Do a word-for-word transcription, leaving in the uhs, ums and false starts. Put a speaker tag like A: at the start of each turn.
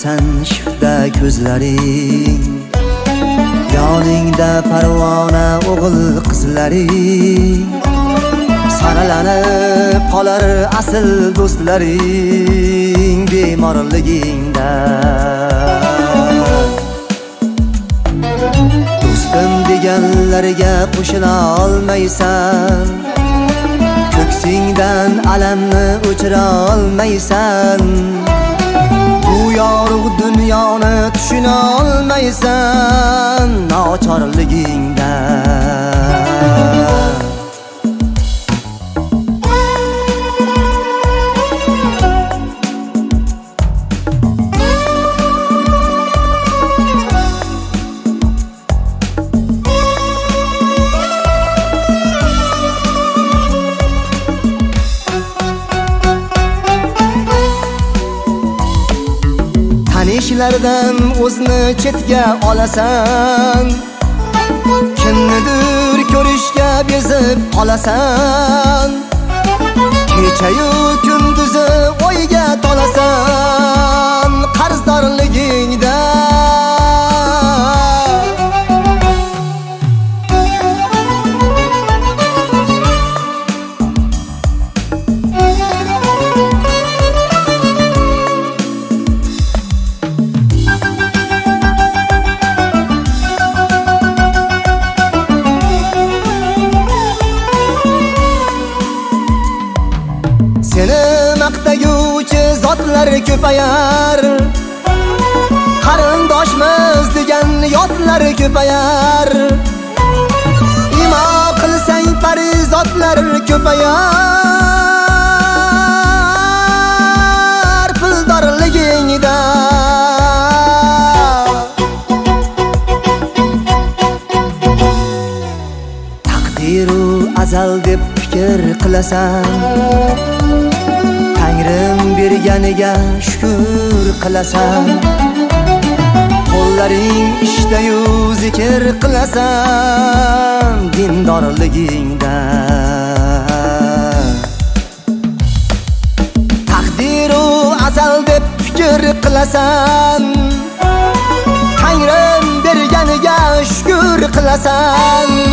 A: bo'lasan shiftda ko'zlaring, yoningda parvona o'g'il qizlaring, saralanib qolar asl do'stlaring bemorligingda. Do'stim deganlarga qo'shila olmaysan, ko'ksingdan alamni o'chira olmaysan, bu yorug' dunyoni tushuna olmaysan nochorligingda. Tanishlardan o'zni chetga olasan, kimnidir ko'rishga bezib qolasan, kechayu kunduzi o'yga tolasan qarzdorligingda. Seni maqtaguvchi zotlar ko'payar, qarindoshmiz degan yotlar ko'payar, imo qilsang farizotlar ko'payar puldorligingda. Taqdiru azal deb fikr qilasan, Tangrim berganiga shukr qilasan, qo'llaring ishdayu zikr qilasan dindorligingda. Taqdiru azal deb fikr qilasan, Tangrim berganiga shukr qilasan,